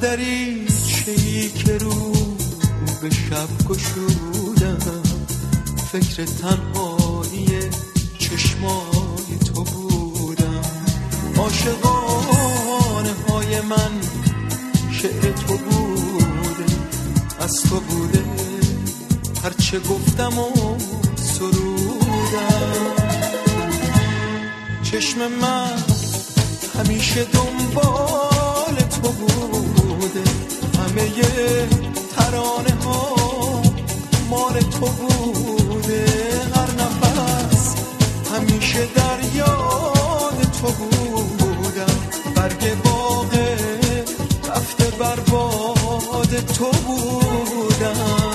دریچه‌ای که رو به شب گشودم، فکر تنهایی چشمای تو بودم. عاشقانه های من شعر تو بوده، از تو بوده هرچه گفتم و سرودم. چشم من همیشه دنبال تو بوده، همه ترانه ها مال تو بوده. هر نفس همیشه در یاد تو بودم، برگ باغ رفته بر باد تو بودم.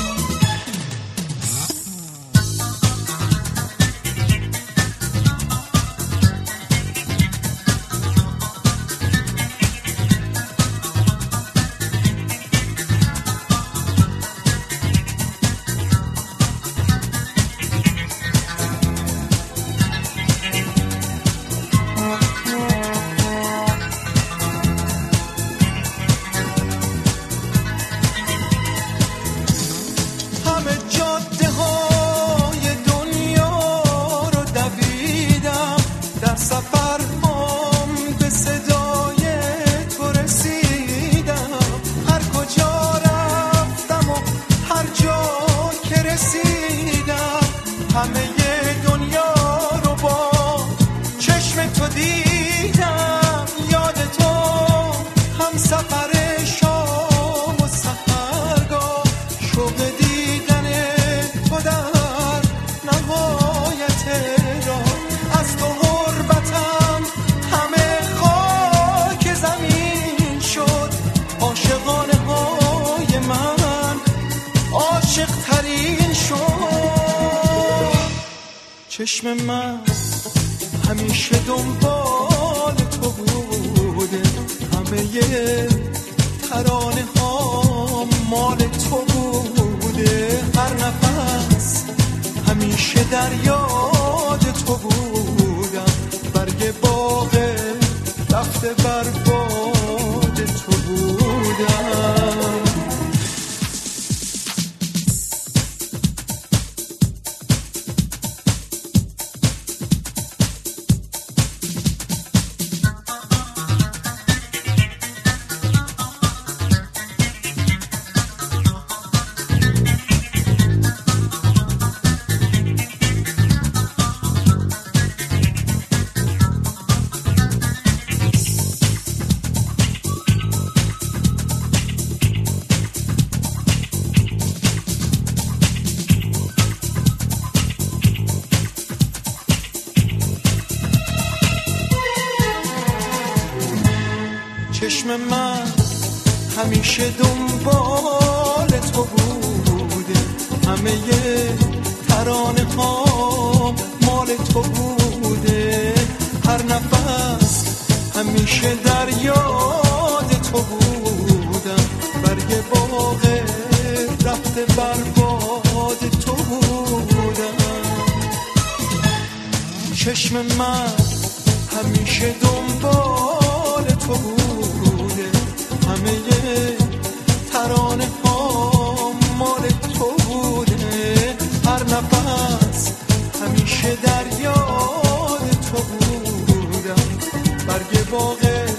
چشم من همیشه دنبال تو بوده، همه ترانه ها مال تو بوده. هر نفس همیشه در یاد تو بودم، برگ باغ رفته بر باد تو بودم. چشم من همیشه دنبال تو بوده، همه ترانه ها مال تو بوده. هر نفس همیشه در یاد تو بودم، برگ باغ رفته بر باد تو بودم. چشم من همیشه دنبال تو بوده، همه ترانه ها مال تو بوده. هر نفس همیشه در یاد تو بودم، برگ باغ